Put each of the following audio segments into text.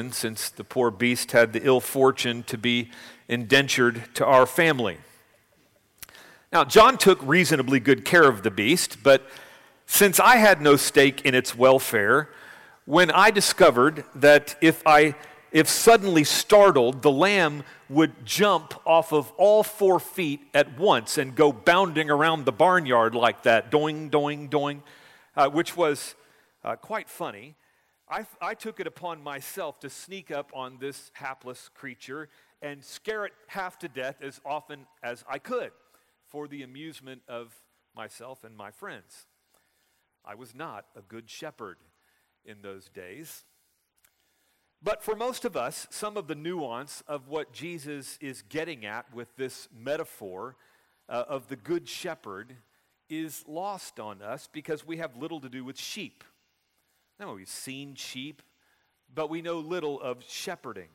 soon, since the poor beast had the ill fortune to be indentured to our family. Now, John took reasonably good care of the beast, but since I had no stake in its welfare, when I discovered that if suddenly startled, the lamb would jump off of all 4 feet at once and go bounding around the barnyard like that, doing, doing, doing, which was quite funny, I took it upon myself to sneak up on this hapless creature and scare it half to death as often as I could for the amusement of myself and my friends. I was not a good shepherd in those days. But for most of us, some of the nuance of what Jesus is getting at with this metaphor of the good shepherd is lost on us because we have little to do with sheep. Now, we've seen sheep, but we know little of shepherding.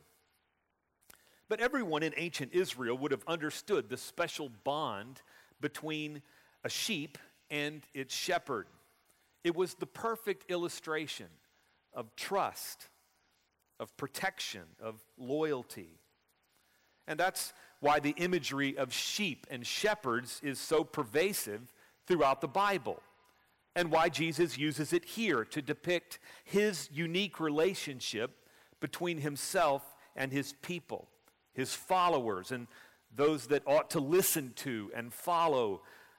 But everyone in ancient Israel would have understood the special bond between a sheep and its shepherd. It was the perfect illustration of trust, of protection, of loyalty. And that's why the imagery of sheep and shepherds is so pervasive throughout the Bible, and why Jesus uses it here to depict his unique relationship between himself and his people, his followers, and those that ought to listen to and follow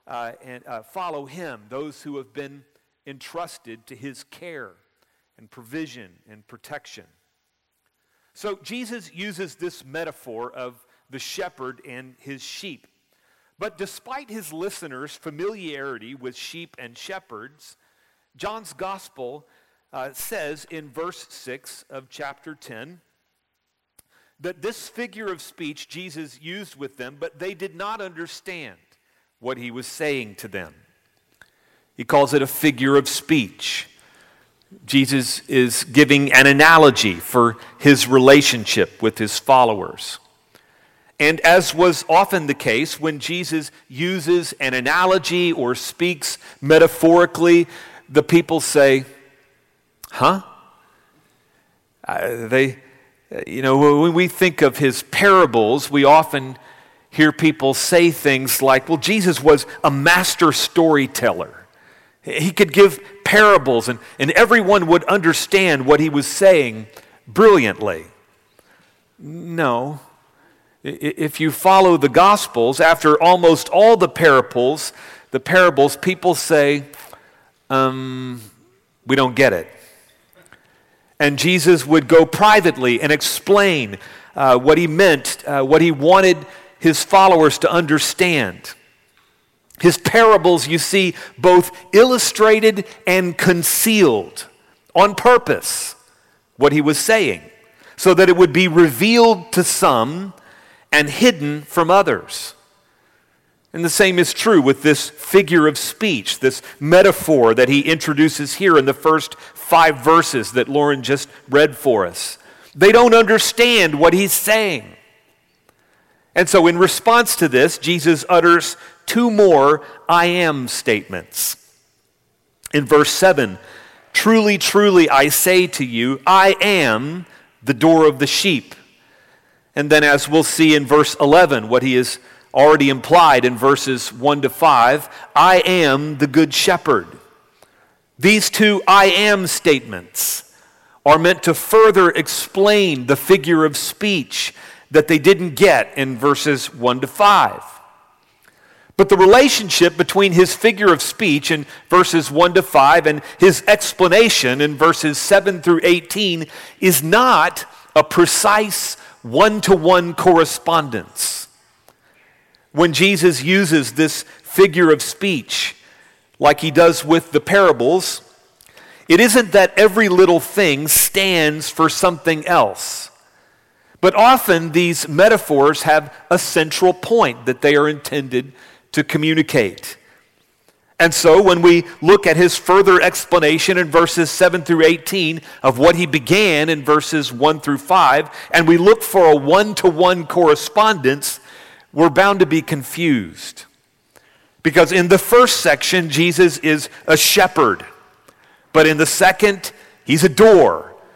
him, those who have been entrusted to his care and provision and protection. So Jesus uses this metaphor of the shepherd and his sheep. But despite his listeners' familiarity with sheep and shepherds, John's gospel says in verse 6 of chapter 10 that this figure of speech Jesus used with them, but they did not understand what he was saying to them. He calls it a figure of speech. Jesus is giving an analogy for his relationship with his followers. And as was often the case, when Jesus uses an analogy or speaks metaphorically, the people say, huh? When we think of his parables, we often hear people say things like, well, Jesus was a master storyteller. He could give parables, and everyone would understand what he was saying brilliantly. No. If you follow the Gospels, after almost all the parables, people say, we don't get it. And Jesus would go privately and explain what he meant, what he wanted his followers to understand. His parables, you see, both illustrated and concealed on purpose what he was saying, so that it would be revealed to some and hidden from others. And the same is true with this figure of speech, this metaphor that he introduces here in the first 5 verses that Lauren just read for us. They don't understand what he's saying. And so in response to this, Jesus utters 2 more I am statements. In verse 7, truly, truly, I say to you, I am the door of the sheep. And then as we'll see in verse 11, what he has already implied in verses 1 to 5, I am the good shepherd. These 2 I am statements are meant to further explain the figure of speech that they didn't get in verses 1 to 5. But the relationship between his figure of speech in verses 1 to 5 and his explanation in verses 7 through 18 is not a precise one-to-one correspondence. When Jesus uses this figure of speech, like he does with the parables, it isn't that every little thing stands for something else. But often these metaphors have a central point that they are intended to communicate. And so when we look at his further explanation in verses 7 through 18 of what he began in verses 1 through 5, and we look for a one-to-one correspondence, we're bound to be confused. Because in the first section, Jesus is a shepherd. But in the second, he's a door.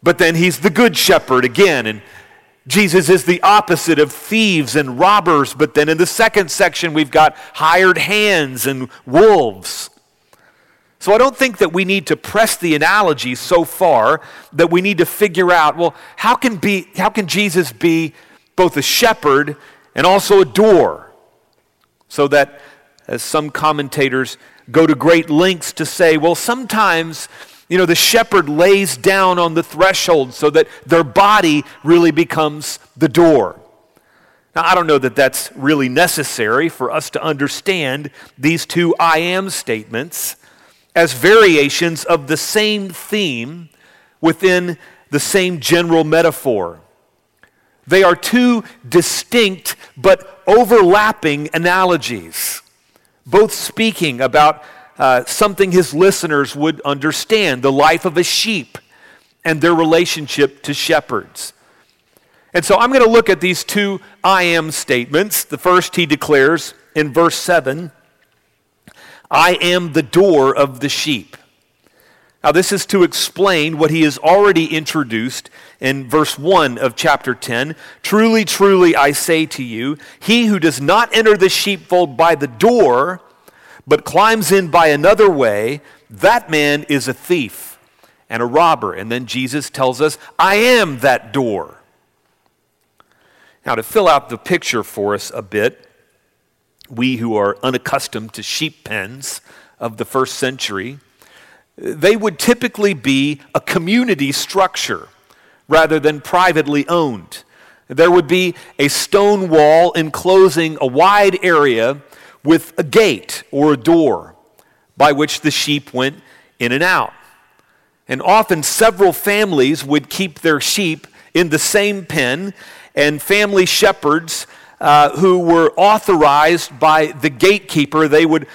but then he's the good shepherd again. And Jesus is the opposite of thieves and robbers, but then in the second section we've got hired hands and wolves. So I don't think that we need to press the analogy so far that we need to figure out, well, how can Jesus be both a shepherd and also a door? So that, as some commentators go to great lengths to say, well, sometimes, the shepherd lays down on the threshold so that their body really becomes the door. Now, I don't know that that's really necessary for us to understand these two I am statements as variations of the same theme within the same general metaphor. They are two distinct but overlapping analogies, both speaking about something his listeners would understand, the life of a sheep and their relationship to shepherds. And so I'm going to look at these two I am statements. The first he declares in verse 7, I am the door of the sheep. Now this is to explain what he has already introduced in verse 1 of chapter 10. Truly, truly, I say to you, he who does not enter the sheepfold by the door, but climbs in by another way, that man is a thief and a robber. And then Jesus tells us, I am that door. Now, to fill out the picture for us a bit, we who are unaccustomed to sheep pens of the first century, they would typically be a community structure rather than privately owned. There would be a stone wall enclosing a wide area with a gate or a door by which the sheep went in and out. And often several families would keep their sheep in the same pen, and family shepherds who were authorized by the gatekeeper,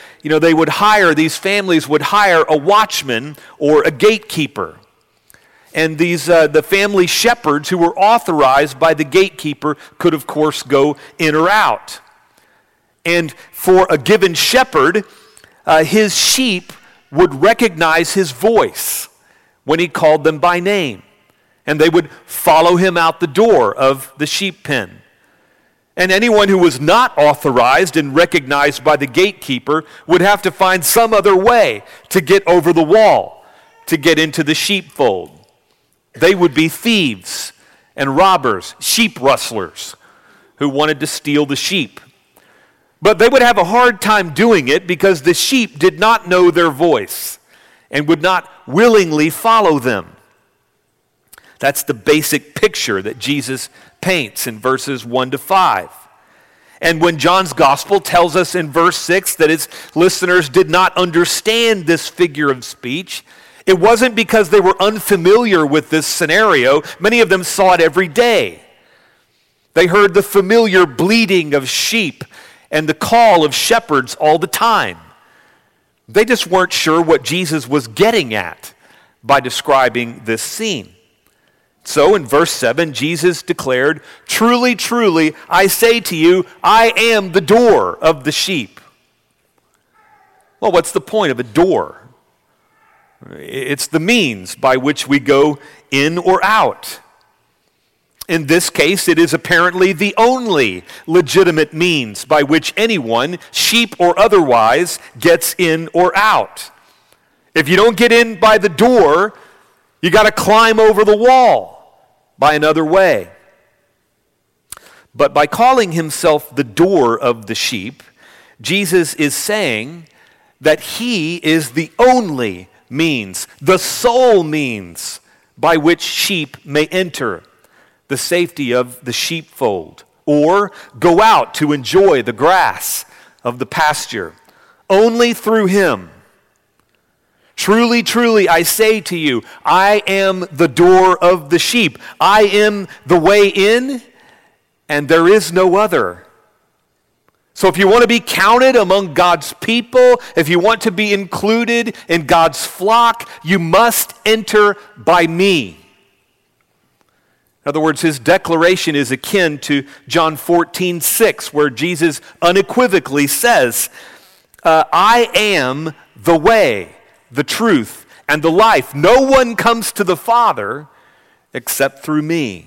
these families would hire a watchman or a gatekeeper. And the family shepherds who were authorized by the gatekeeper could, of course, go in or out. And for a given shepherd, his sheep would recognize his voice when he called them by name. And they would follow him out the door of the sheep pen. And anyone who was not authorized and recognized by the gatekeeper would have to find some other way to get over the wall, to get into the sheepfold. They would be thieves and robbers, sheep rustlers, who wanted to steal the sheep. But they would have a hard time doing it because the sheep did not know their voice and would not willingly follow them. That's the basic picture that Jesus paints in verses 1 to 5. And when John's gospel tells us in verse 6 that his listeners did not understand this figure of speech, it wasn't because they were unfamiliar with this scenario. Many of them saw it every day. They heard the familiar bleating of sheep and the call of shepherds all the time. They just weren't sure what Jesus was getting at by describing this scene. So in verse 7, Jesus declared, truly, truly, I say to you, I am the door of the sheep. Well, what's the point of a door? It's the means by which we go in or out. In this case, it is apparently the only legitimate means by which anyone, sheep or otherwise, gets in or out. If you don't get in by the door, you got to climb over the wall by another way. But by calling himself the door of the sheep, Jesus is saying that he is the only means, the sole means by which sheep may enter the safety of the sheepfold or go out to enjoy the grass of the pasture. Only through him. Truly, truly, I say to you, I am the door of the sheep. I am the way in, and there is no other. So if you want to be counted among God's people, if you want to be included in God's flock, you must enter by me. In other words, his declaration is akin to John 14:6, where Jesus unequivocally says, I am the way, the truth, and the life. No one comes to the Father except through me.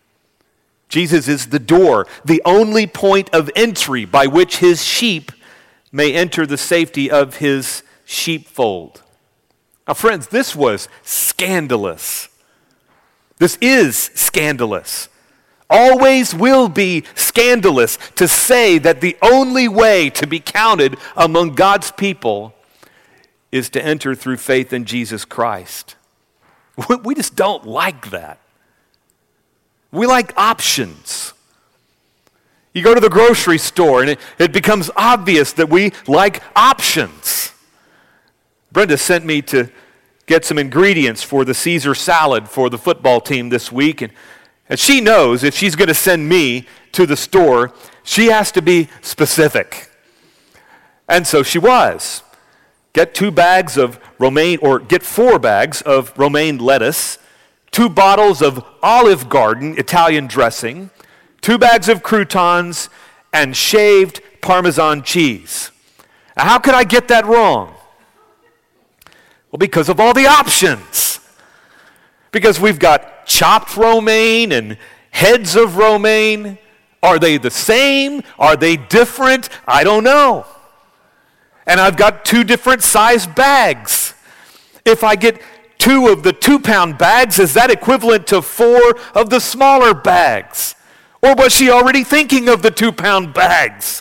Jesus is the door, the only point of entry by which his sheep may enter the safety of his sheepfold. Now, friends, this was scandalous. This is scandalous. Always will be scandalous to say that the only way to be counted among God's people is to enter through faith in Jesus Christ. We just don't like that. We like options. You go to the grocery store and it becomes obvious that we like options. Brenda sent me to get some ingredients for the Caesar salad for the football team this week. And she knows if she's going to send me to the store, she has to be specific. And so she was. Get 2 bags of romaine, or get 4 bags of romaine lettuce, 2 bottles of Olive Garden Italian dressing, 2 bags of croutons, and shaved Parmesan cheese. Now, how could I get that wrong? Well, because of all the options. Because we've got chopped romaine and heads of romaine. Are they the same? Are they different? I don't know. And I've got 2 different size bags. If I get 2 of the 2-pound bags, is that equivalent to 4 of the smaller bags? Or was she already thinking of the 2-pound bags?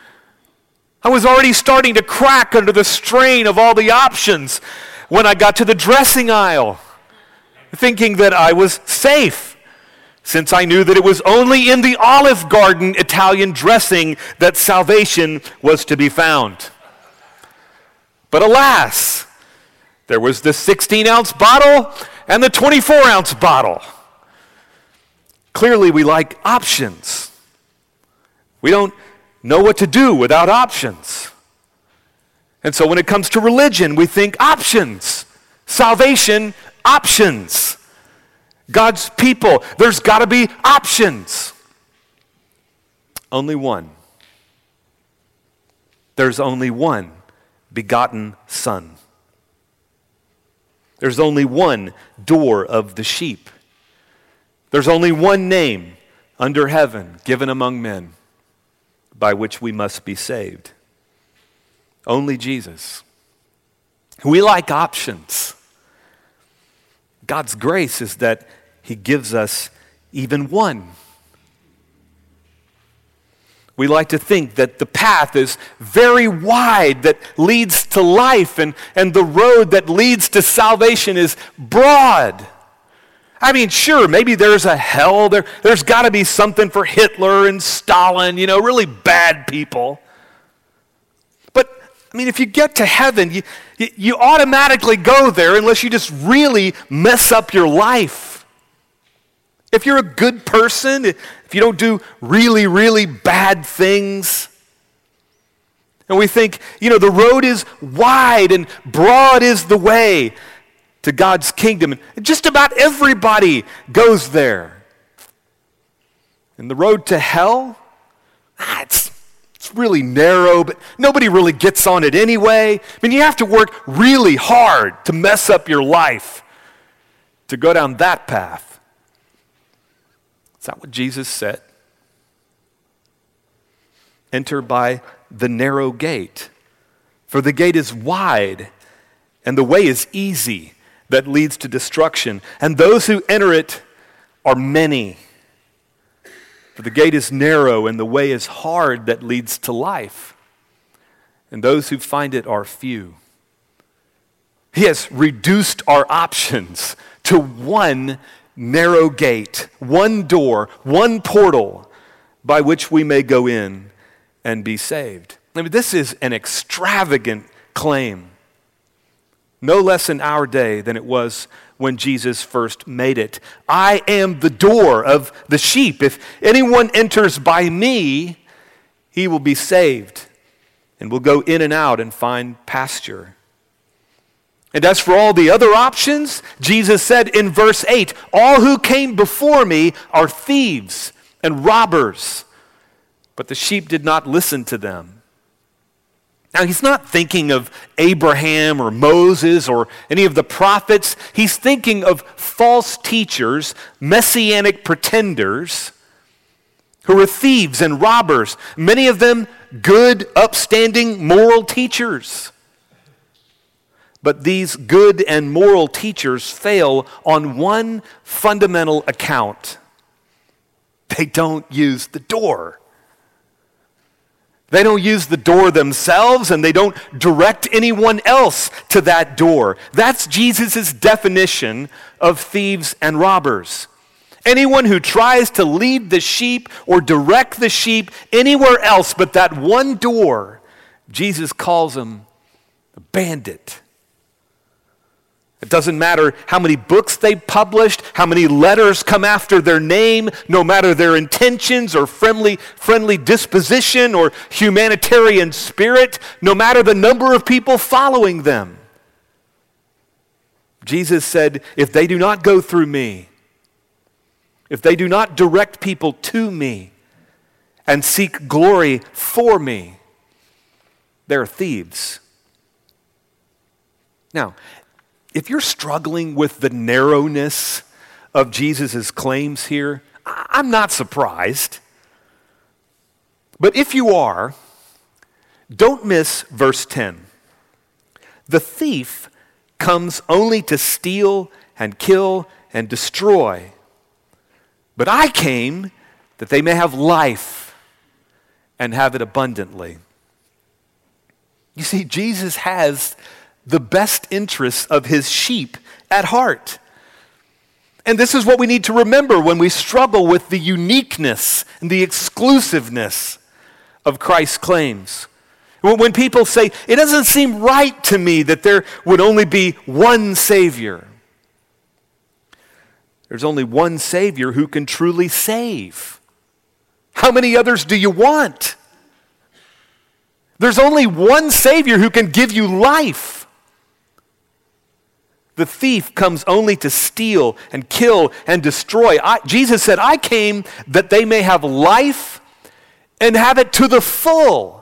I was already starting to crack under the strain of all the options when I got to the dressing aisle, thinking that I was safe, since I knew that it was only in the Olive Garden Italian dressing that salvation was to be found. But alas, there was the 16-ounce bottle and the 24-ounce bottle. Clearly, we like options. We don't know what to do without options. And so when it comes to religion, we think options. Salvation, options. God's people, there's got to be options. Only one. There's only one begotten Son. There's only one door of the sheep. There's only one name under heaven given among men by which we must be saved. Only Jesus. We like options. God's grace is that he gives us even one. We like to think that the path is very wide that leads to life, and the road that leads to salvation is broad. I mean, sure, maybe there's a hell. There's got to be something for Hitler and Stalin, really bad people. But, I mean, if you get to heaven, you automatically go there unless you just really mess up your life. If you're a good person, if you don't do really, really bad things. And we think, the road is wide and broad is the way to God's kingdom. And just about everybody goes there. And the road to hell, it's really narrow, but nobody really gets on it anyway. I mean, you have to work really hard to mess up your life to go down that path. Is that what Jesus said? Enter by the narrow gate, for the gate is wide and the way is easy that leads to destruction, and those who enter it are many. For the gate is narrow and the way is hard that leads to life, and those who find it are few. He has reduced our options to one narrow gate, one door, one portal by which we may go in and be saved. I mean, this is an extravagant claim. No less in our day than it was when Jesus first made it. I am the door of the sheep. If anyone enters by me, he will be saved and will go in and out and find pasture. And as for all the other options, Jesus said in verse 8, all who came before me are thieves and robbers, but the sheep did not listen to them. Now, he's not thinking of Abraham or Moses or any of the prophets. He's thinking of false teachers, messianic pretenders, who are thieves and robbers, many of them good, upstanding, moral teachers. But these good and moral teachers fail on one fundamental account. They don't use the door. They don't use the door themselves, and they don't direct anyone else to that door. That's Jesus' definition of thieves and robbers. Anyone who tries to lead the sheep or direct the sheep anywhere else but that one door, Jesus calls them a bandit. It doesn't matter how many books they published, how many letters come after their name, no matter their intentions or friendly disposition or humanitarian spirit, no matter the number of people following them. Jesus said, if they do not go through me, if they do not direct people to me and seek glory for me, they're thieves. Now, if you're struggling with the narrowness of Jesus' claims here, I'm not surprised. But if you are, don't miss verse 10. The thief comes only to steal and kill and destroy. But I came that they may have life and have it abundantly. You see, Jesus has the best interests of his sheep at heart. And this is what we need to remember when we struggle with the uniqueness and the exclusiveness of Christ's claims. When people say, it doesn't seem right to me that there would only be one Savior. There's only one Savior who can truly save. How many others do you want? There's only one Savior who can give you life. The thief comes only to steal and kill and destroy. Jesus said, I came that they may have life and have it to the full.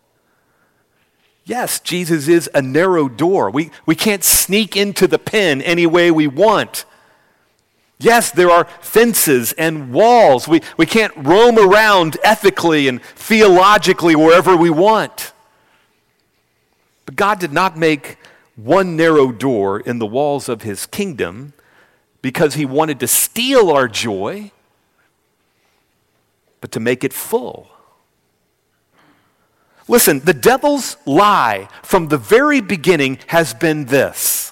Yes, Jesus is a narrow door. We can't sneak into the pen any way we want. Yes, there are fences and walls. We can't roam around ethically and theologically wherever we want. But God did not make one narrow door in the walls of his kingdom because he wanted to steal our joy, but to make it full. Listen, the devil's lie from the very beginning has been this: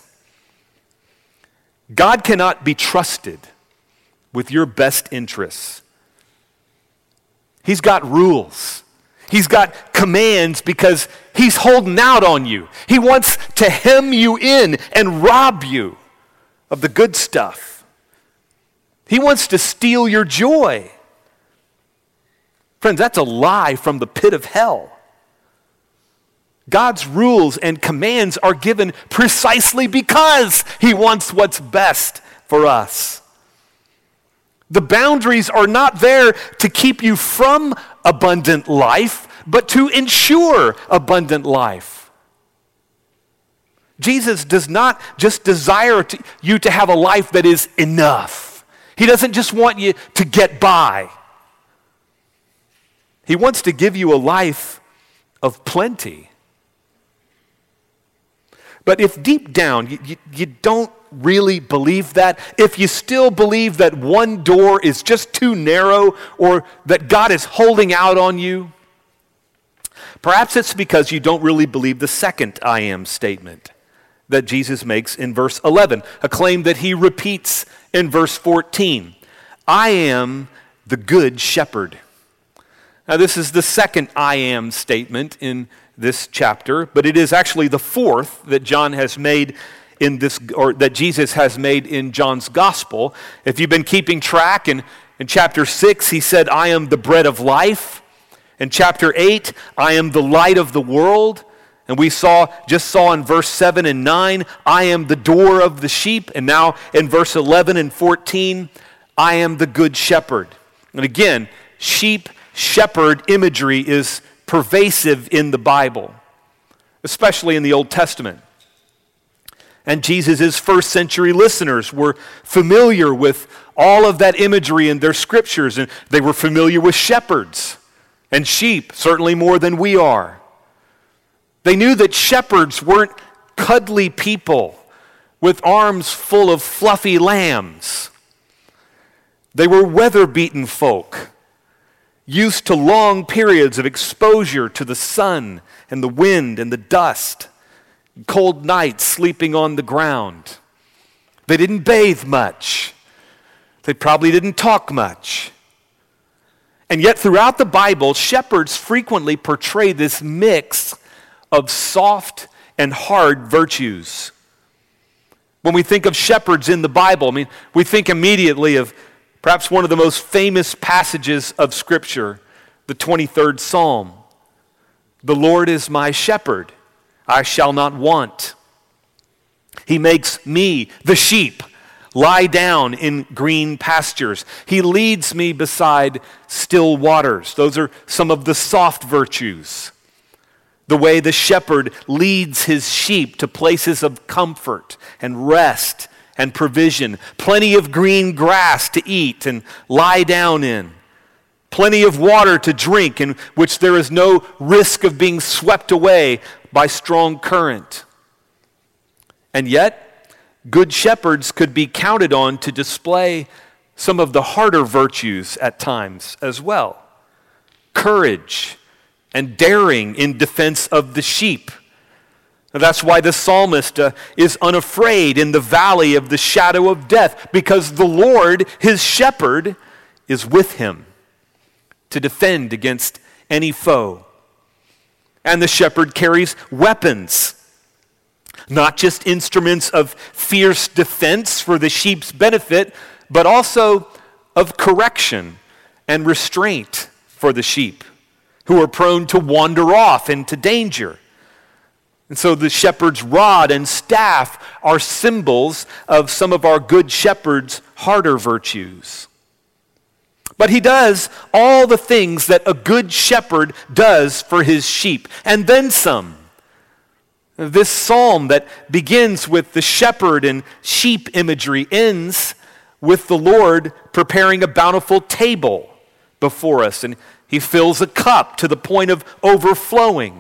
God cannot be trusted with your best interests. He's got rules. He's got commands because he's holding out on you. He wants to hem you in and rob you of the good stuff. He wants to steal your joy. Friends, that's a lie from the pit of hell. God's rules and commands are given precisely because he wants what's best for us. The boundaries are not there to keep you from abundant life, but to ensure abundant life. Jesus does not just desire you to have a life that is enough. He doesn't just want you to get by. He wants to give you a life of plenty. But if deep down you don't really believe that, if you still believe that one door is just too narrow or that God is holding out on you, perhaps it's because you don't really believe the second I am statement that Jesus makes in verse 11, a claim that he repeats in verse 14. I am the good shepherd. Now this is the second I am statement in this chapter, but it is actually the fourth that John has made in this, or that Jesus has made in John's gospel. If you've been keeping track, in chapter 6, he said, I am the bread of life. In chapter 8, I am the light of the world. And we just saw in verse 7 and 9, I am the door of the sheep. And now in verse 11 and 14, I am the good shepherd. And again, sheep, shepherd imagery is pervasive in the Bible. especially in the Old Testament. And Jesus' first century listeners were familiar with all of that imagery in their scriptures, and they were familiar with shepherds and sheep, certainly more than we are. They knew that shepherds weren't cuddly people with arms full of fluffy lambs. They were weather-beaten folk, used to long periods of exposure to the sun and the wind and the dust, cold nights sleeping on the ground. They didn't bathe much. They probably didn't talk much. And yet throughout the Bible, shepherds frequently portray this mix of soft and hard virtues. When we think of shepherds in the Bible, we think immediately of perhaps one of the most famous passages of Scripture, the 23rd Psalm. The Lord is my shepherd, I shall not want. He makes me, the sheep, lie down in green pastures. He leads me beside still waters. Those are some of the soft virtues. The way the shepherd leads his sheep to places of comfort and rest and provision. Plenty of green grass to eat and lie down in. Plenty of water to drink in which there is no risk of being swept away by strong current. And yet, good shepherds could be counted on to display some of the harder virtues at times as well. Courage and daring in defense of the sheep. That's why the psalmist is unafraid in the valley of the shadow of death, because the Lord, his shepherd, is with him to defend against any foe. And the shepherd carries weapons, not just instruments of fierce defense for the sheep's benefit, but also of correction and restraint for the sheep, who are prone to wander off into danger. And so the shepherd's rod and staff are symbols of some of our good shepherd's harder virtues. But he does all the things that a good shepherd does for his sheep, and then some. This psalm that begins with the shepherd and sheep imagery ends with the Lord preparing a bountiful table before us, and he fills a cup to the point of overflowing.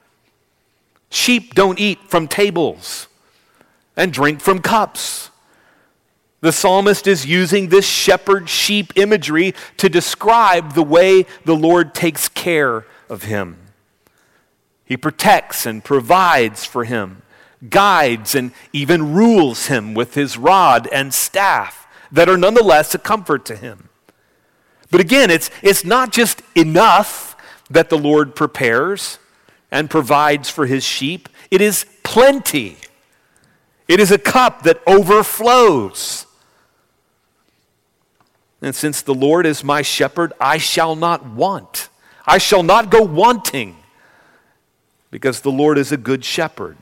Sheep don't eat from tables and drink from cups. The psalmist is using this shepherd-sheep imagery to describe the way the Lord takes care of him. He protects and provides for him, guides and even rules him with his rod and staff that are nonetheless a comfort to him. But again, it's not just enough that the Lord prepares and provides for his sheep. It is plenty. It is a cup that overflows. And since the Lord is my shepherd, I shall not want. I shall not go wanting, because the Lord is a good shepherd.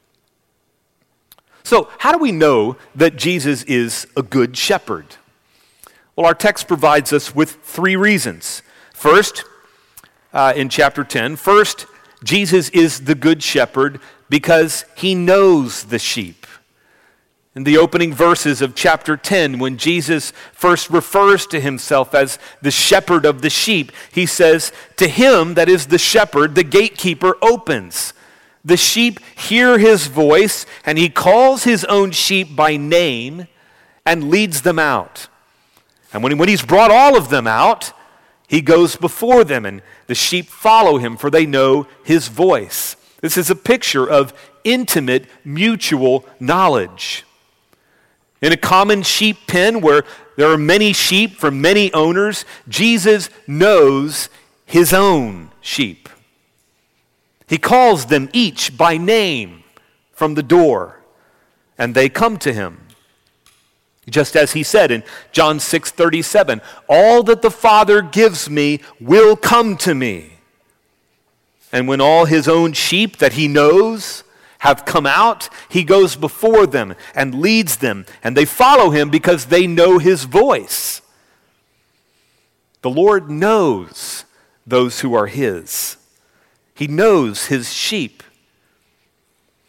So, how do we know that Jesus is a good shepherd? Well, our text provides us with three reasons. First, in chapter 10, Jesus is the good shepherd because he knows the sheep. In the opening verses of chapter 10, when Jesus first refers to himself as the shepherd of the sheep, he says, "To him, that is the shepherd, the gatekeeper opens. The sheep hear his voice, and he calls his own sheep by name and leads them out. And when he's brought all of them out, he goes before them, and the sheep follow him, for they know his voice." This is a picture of intimate, mutual knowledge. In a common sheep pen where there are many sheep from many owners, Jesus knows his own sheep. He calls them each by name from the door, and they come to him. Just as he said in John 6:37, "All that the Father gives me will come to me." And when all his own sheep that he knows have come out, he goes before them and leads them, and they follow him because they know his voice. The Lord knows those who are his. He knows his sheep.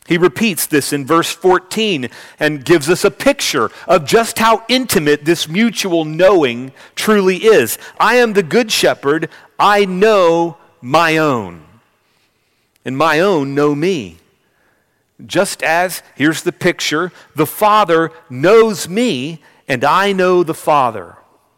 He repeats this in verse 14 and gives us a picture of just how intimate this mutual knowing truly is. I am the good shepherd. I know my own, and my own know me. Just as, here's the picture, the Father knows me, and I know the Father.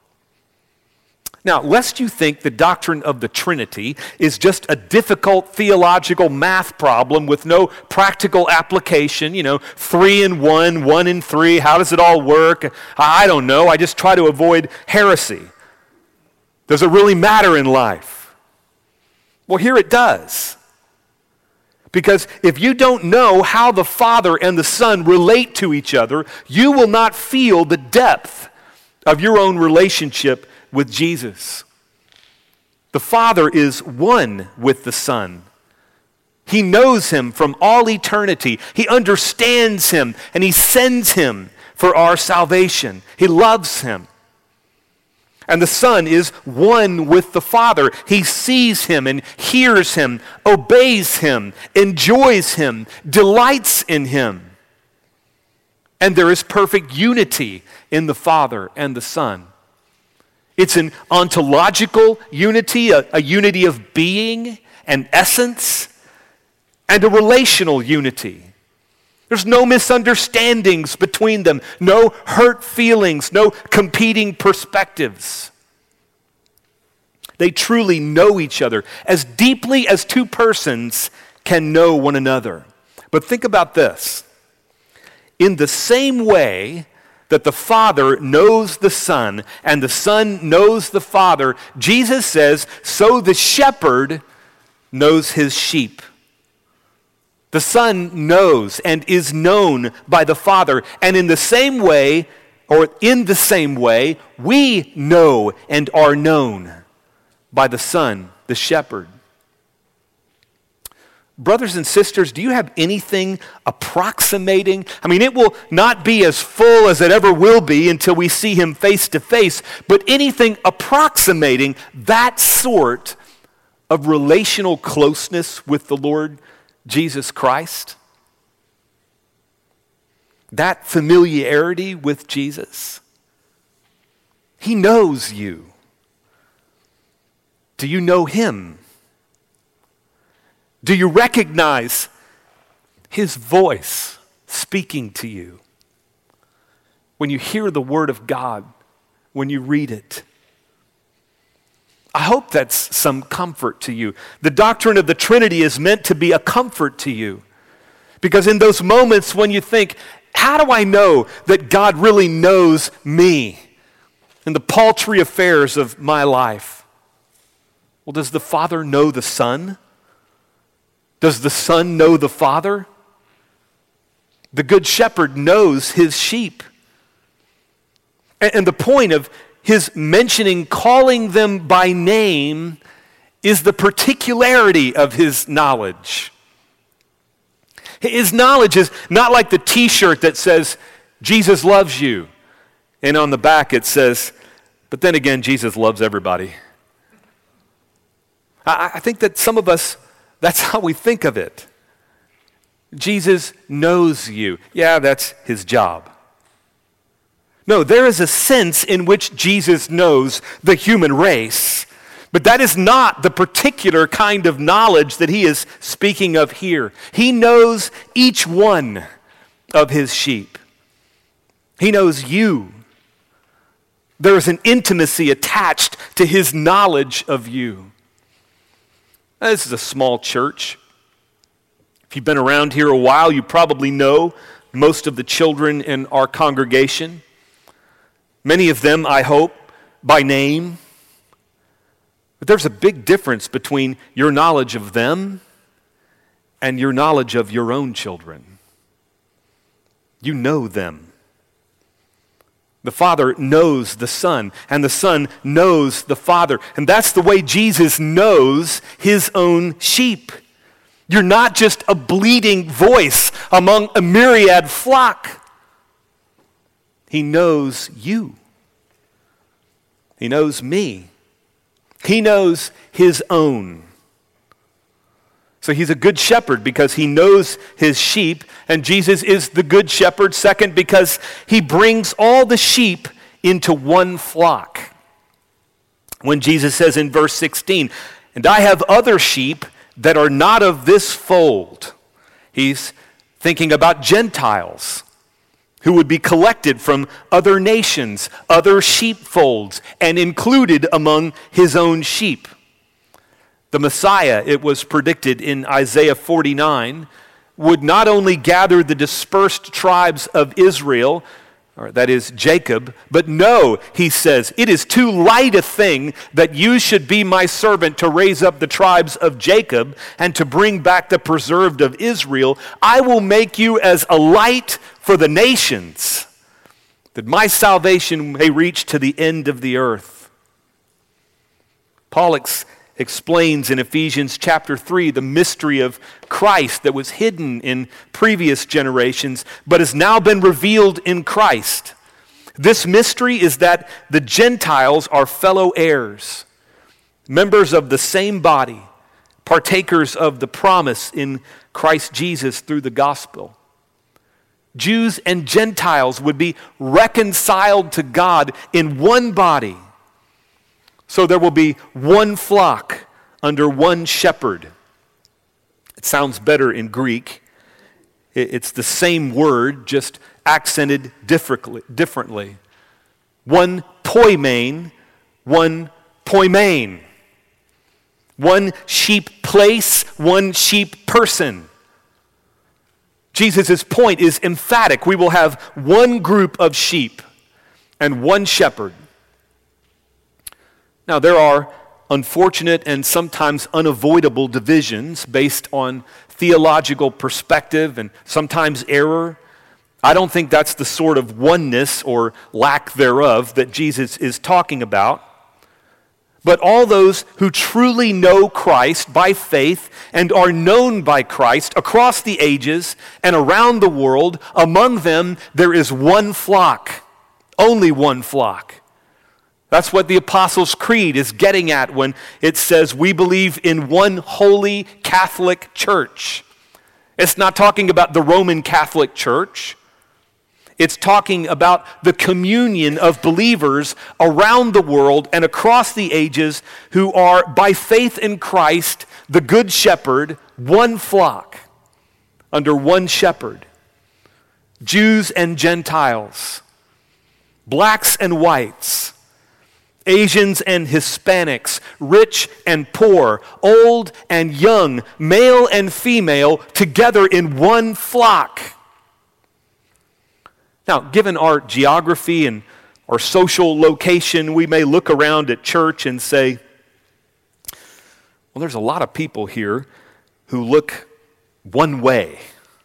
Now, lest you think the doctrine of the Trinity is just a difficult theological math problem with no practical application, 3 in 1, 1 in 3, how does it all work? I don't know, I just try to avoid heresy. Does it really matter in life? Well, here it does. Because if you don't know how the Father and the Son relate to each other, you will not feel the depth of your own relationship with Jesus. The Father is one with the Son. He knows him from all eternity. He understands him, and he sends him for our salvation. He loves him. And the Son is one with the Father. He sees him and hears him, obeys him, enjoys him, delights in him. And there is perfect unity in the Father and the Son. It's an ontological unity, a unity of being and essence, and a relational unity. There's no misunderstandings between them, no hurt feelings, no competing perspectives. They truly know each other as deeply as two persons can know one another. But think about this. In the same way that the Father knows the Son and the Son knows the Father, Jesus says, so the shepherd knows his sheep. The Son knows and is known by the Father, and in the same way, we know and are known by the Son, the shepherd. Brothers and sisters, do you have anything approximating? It will not be as full as it ever will be until we see him face to face, but anything approximating that sort of relational closeness with the Lord Jesus Christ? That familiarity with Jesus? He knows you. Do you know him? Do you recognize his voice speaking to you? When you hear the word of God, when you read it. I hope that's some comfort to you. The doctrine of the Trinity is meant to be a comfort to you. Because in those moments when you think, how do I know that God really knows me in the paltry affairs of my life? Well, does the Father know the Son? Does the Son know the Father? The Good Shepherd knows his sheep. And the point of his mentioning, calling them by name, is the particularity of his knowledge. His knowledge is not like the t-shirt that says, Jesus loves you. And on the back it says, but then again, Jesus loves everybody. I think that some of us, that's how we think of it. Jesus knows you. Yeah, that's his job. No, there is a sense in which Jesus knows the human race, but that is not the particular kind of knowledge that he is speaking of here. He knows each one of his sheep. He knows you. There is an intimacy attached to his knowledge of you. This is a small church. If you've been around here a while, you probably know most of the children in our congregation. Many of them, I hope, by name. But there's a big difference between your knowledge of them and your knowledge of your own children. You know them. The Father knows the Son, and the Son knows the Father. And that's the way Jesus knows his own sheep. You're not just a bleating voice among a myriad flock. He knows you. He knows me. He knows his own. So he's a good shepherd because he knows his sheep, and Jesus is the good shepherd. Second, because he brings all the sheep into one flock. When Jesus says in verse 16, "And I have other sheep that are not of this fold," he's thinking about Gentiles who would be collected from other nations, other sheepfolds, and included among his own sheep. The Messiah, it was predicted in Isaiah 49, would not only gather the dispersed tribes of Israel, or that is Jacob, but no, he says, "It is too light a thing that you should be my servant to raise up the tribes of Jacob and to bring back the preserved of Israel. I will make you as a light for the nations, that my salvation may reach to the end of the earth." Paul explains in Ephesians chapter 3 the mystery of Christ that was hidden in previous generations but has now been revealed in Christ. This mystery is that the Gentiles are fellow heirs, members of the same body, partakers of the promise in Christ Jesus through the gospel. Jews and Gentiles would be reconciled to God in one body. So there will be one flock under one shepherd. It sounds better in Greek. It's the same word, just accented differently. One poimen, one poimen. One sheep place, one sheep person. Jesus' point is emphatic. We will have one group of sheep and one shepherd. Now, there are unfortunate and sometimes unavoidable divisions based on theological perspective and sometimes error. I don't think that's the sort of oneness or lack thereof that Jesus is talking about. But all those who truly know Christ by faith and are known by Christ across the ages and around the world, among them there is one flock, only one flock. That's what the Apostles' Creed is getting at when it says we believe in one holy Catholic Church. It's not talking about the Roman Catholic Church. It's talking about the communion of believers around the world and across the ages who are, by faith in Christ, the Good Shepherd, one flock, under one shepherd. Jews and Gentiles, blacks and whites, Asians and Hispanics, rich and poor, old and young, male and female, together in one flock. Now, given our geography and our social location, we may look around at church and say, well, there's a lot of people here who look one way.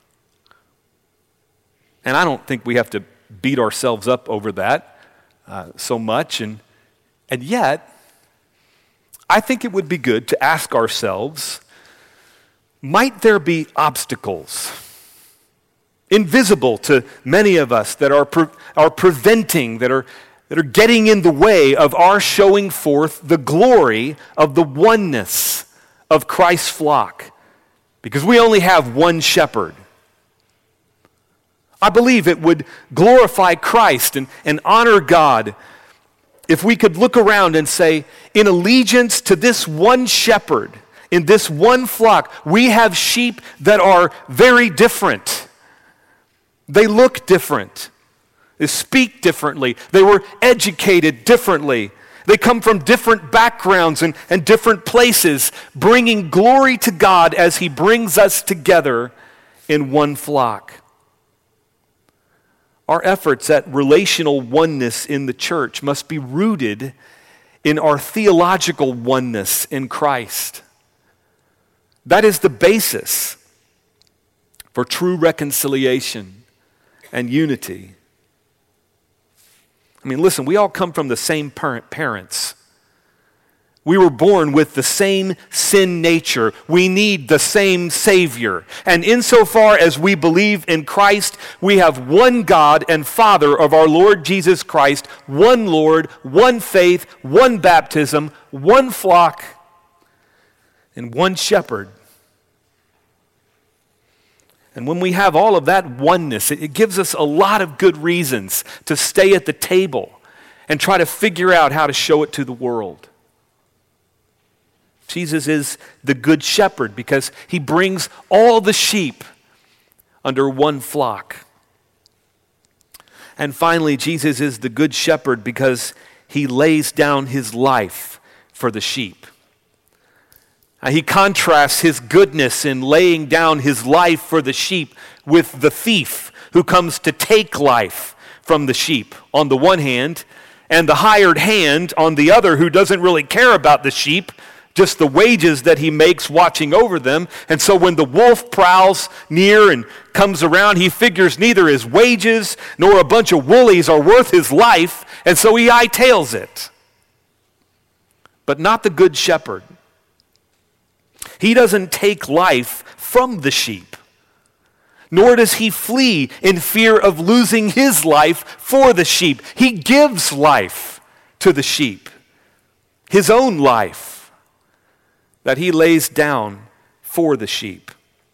And I don't think we have to beat ourselves up over that so much. And yet, I think it would be good to ask ourselves, might there be obstacles, invisible to many of us, that are preventing, that are getting in the way of our showing forth the glory of the oneness of Christ's flock? Because we only have one shepherd. I believe it would glorify Christ and honor God if we could look around and say, in allegiance to this one shepherd, in this one flock, we have sheep that are very different. They look different. They speak differently. They were educated differently. They come from different backgrounds and different places, bringing glory to God as He brings us together in one flock. Our efforts at relational oneness in the church must be rooted in our theological oneness in Christ. That is the basis for true reconciliation and unity. I mean, listen, we all come from the same parents. We were born with the same sin nature. We need the same Savior. And insofar as we believe in Christ, we have one God and Father of our Lord Jesus Christ, one Lord, one faith, one baptism, one flock, and one shepherd And when we have all of that oneness, it gives us a lot of good reasons to stay at the table and try to figure out how to show it to the world. Jesus is the good shepherd because he brings all the sheep under one flock. And finally, Jesus is the good shepherd because he lays down his life for the sheep. He contrasts his goodness in laying down his life for the sheep with the thief who comes to take life from the sheep on the one hand, and the hired hand on the other who doesn't really care about the sheep, just the wages that he makes watching over them. And so when the wolf prowls near and comes around, he figures neither his wages nor a bunch of woolies are worth his life, and so he hightails it. But not the good shepherd. He doesn't take life from the sheep, nor does he flee in fear of losing his life for the sheep. He gives life to the sheep, his own life that he lays down for the sheep.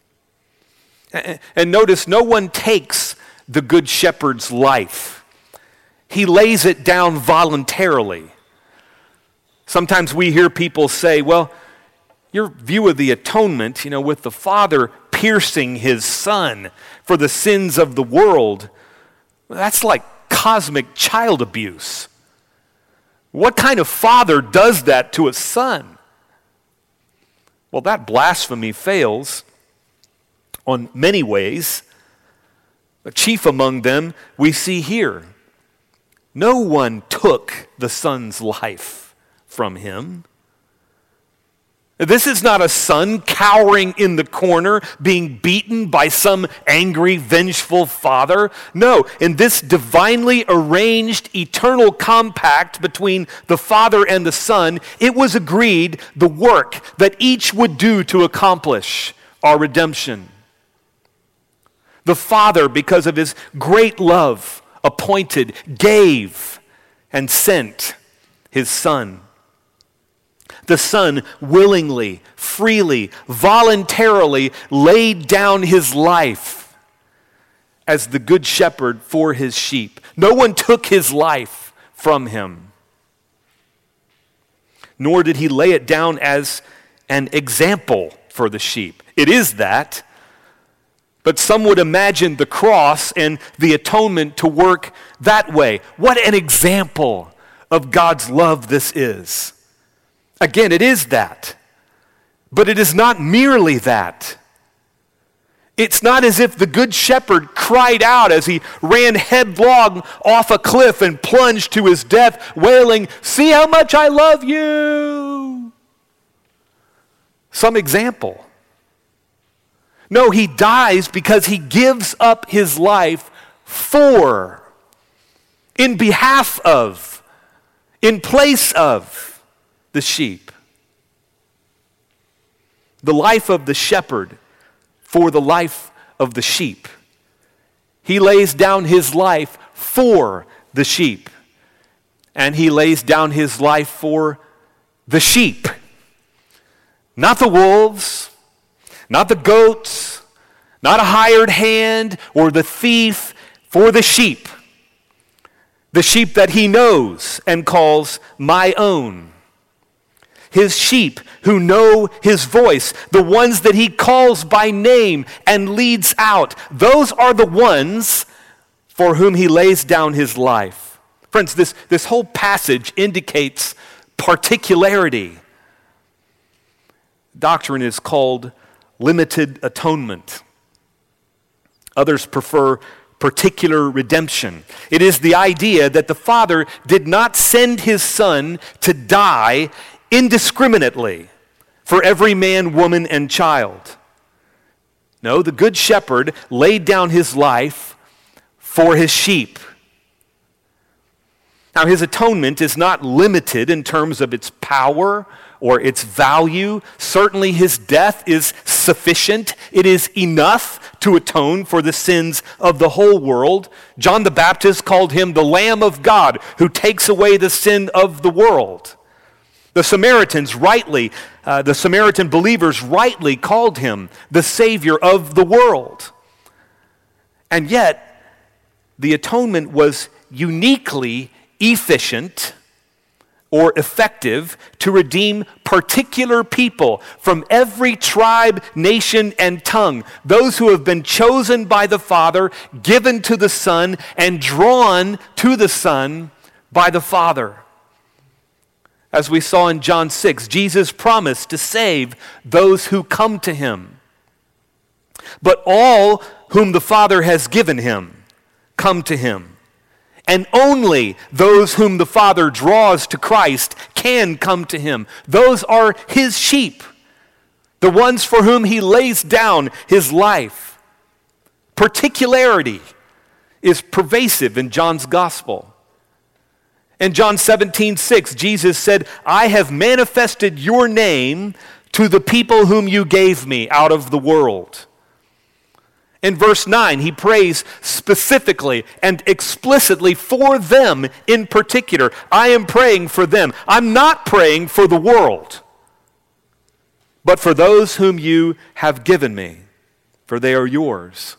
And notice, no one takes the good shepherd's life. He lays it down voluntarily. Sometimes we hear people say, well, your view of the atonement, with the Father piercing his Son for the sins of the world, that's like cosmic child abuse. What kind of father does that to a son? Well, that blasphemy fails on many ways, but chief among them we see here. No one took the Son's life from him. This is not a son cowering in the corner, being beaten by some angry, vengeful father. No, in this divinely arranged eternal compact between the Father and the Son, it was agreed the work that each would do to accomplish our redemption. The Father, because of his great love, appointed, gave, and sent his Son. The Son willingly, freely, voluntarily laid down his life as the good shepherd for his sheep. No one took his life from him, nor did he lay it down as an example for the sheep. It is that, but some would imagine the cross and the atonement to work that way. What an example of God's love this is. Again, it is that, but it is not merely that. It's not as if the good shepherd cried out as he ran headlong off a cliff and plunged to his death, wailing, "See how much I love you." Some example. No, he dies because he gives up his life for, in behalf of, in place of the sheep. The life of the shepherd for the life of the sheep. He lays down his life for the sheep. And he lays down his life for the sheep. Not the wolves, not the goats, not a hired hand or the thief, for the sheep. The sheep that he knows and calls my own. His sheep who know his voice, the ones that he calls by name and leads out. Those are the ones for whom he lays down his life. Friends, this whole passage indicates particularity. Doctrine is called limited atonement. Others prefer particular redemption. It is the idea that the Father did not send his Son to die indiscriminately for every man, woman, and child. No, the good shepherd laid down his life for his sheep. Now, his atonement is not limited in terms of its power or its value. Certainly, his death is sufficient. It is enough to atone for the sins of the whole world. John the Baptist called him the Lamb of God who takes away the sin of the world. The Samaritans the Samaritan believers rightly called him the Savior of the world. And yet, the atonement was uniquely efficient or effective to redeem particular people from every tribe, nation, and tongue. Those who have been chosen by the Father, given to the Son, and drawn to the Son by the Father. As we saw in John 6, Jesus promised to save those who come to him. But all whom the Father has given him come to him. And only those whom the Father draws to Christ can come to him. Those are his sheep, the ones for whom he lays down his life. Particularity is pervasive in John's gospel. In John 17:6, Jesus said, I have manifested your name to the people whom you gave me out of the world. In verse 9, he prays specifically and explicitly for them in particular. I am praying for them. I'm not praying for the world, but for those whom you have given me, for they are yours.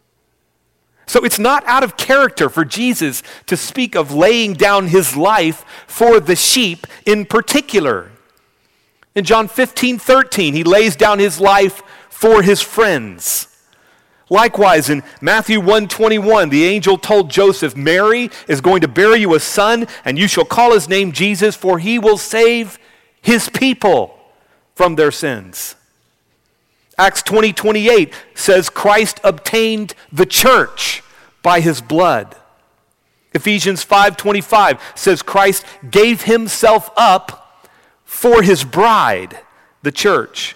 So it's not out of character for Jesus to speak of laying down his life for the sheep in particular. In John 15:13, he lays down his life for his friends. Likewise, in Matthew 1:21, the angel told Joseph, Mary is going to bear you a son, and you shall call his name Jesus, for he will save his people from their sins. Acts 20:28 says Christ obtained the church by his blood. Ephesians 5:25 says Christ gave himself up for his bride, the church.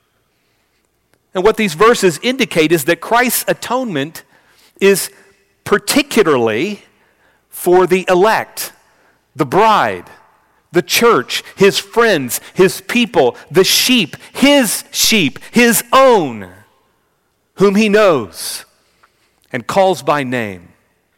And what these verses indicate is that Christ's atonement is particularly for the elect, the bride, the church, his friends, his people, the sheep, his own, whom he knows and calls by name.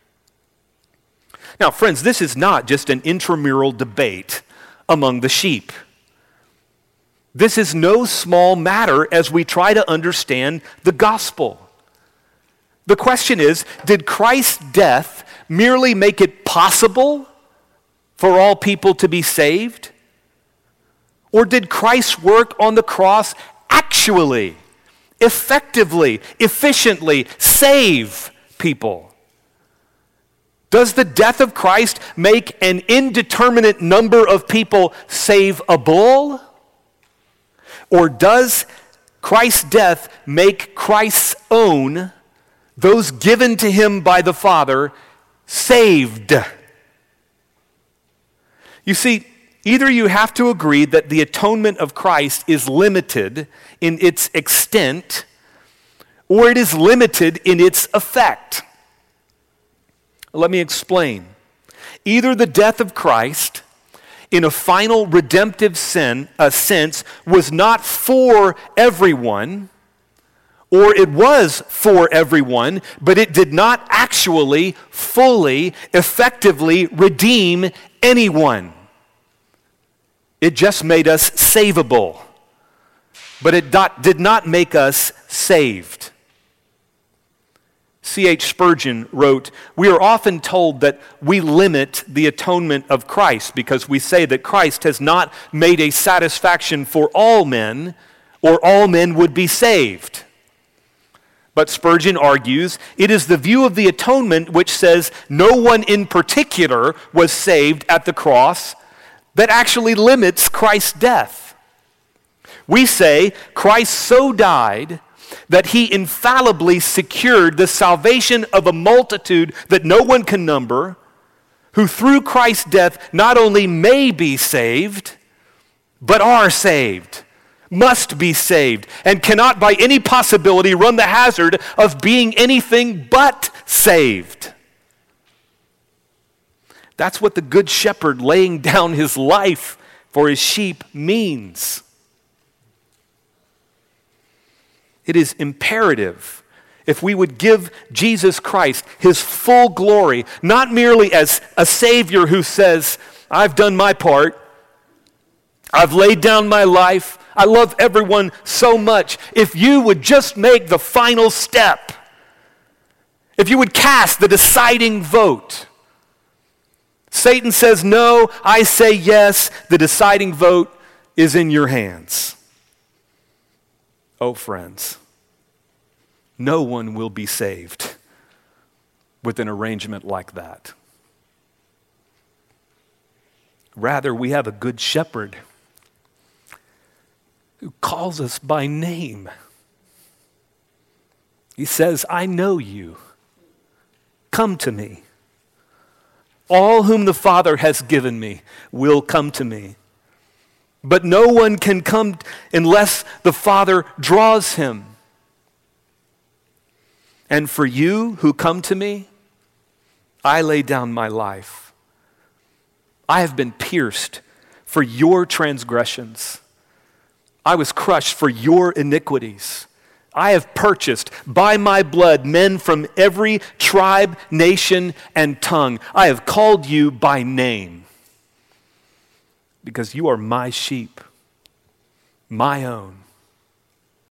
Now, friends, this is not just an intramural debate among the sheep. This is no small matter as we try to understand the gospel. The question is, did Christ's death merely make it possible for all people to be saved? Or did Christ's work on the cross actually, effectively, efficiently save people? Does the death of Christ make an indeterminate number of people savable? Or does Christ's death make Christ's own, those given to him by the Father, saved? You see, either you have to agree that the atonement of Christ is limited in its extent, or it is limited in its effect. Let me explain. Either the death of Christ in a final redemptive sense was not for everyone, or it was for everyone, but it did not actually, fully, effectively redeem anyone. It just made us savable, but it did not make us saved. C.H. Spurgeon wrote, we are often told that we limit the atonement of Christ because we say that Christ has not made a satisfaction for all men, or all men would be saved. But Spurgeon argues, it is the view of the atonement which says no one in particular was saved at the cross that actually limits Christ's death. We say Christ so died that he infallibly secured the salvation of a multitude that no one can number, who through Christ's death not only may be saved, but are saved, must be saved, and cannot by any possibility run the hazard of being anything but saved. That's what the Good Shepherd laying down his life for his sheep means. It is imperative if we would give Jesus Christ his full glory, not merely as a Savior who says, I've done my part, I've laid down my life, I love everyone so much. If you would just make the final step, If you would cast the deciding vote. Satan says no, I say yes. The deciding vote is in your hands. Oh, friends, no one will be saved with an arrangement like that. Rather, we have a good shepherd who calls us by name. He says, I know you. Come to me. All whom the Father has given me will come to me. But no one can come unless the Father draws him. And for you who come to me, I lay down my life. I have been pierced for your transgressions. I was crushed for your iniquities. I have purchased by my blood men from every tribe, nation, and tongue. I have called you by name because you are my sheep, my own.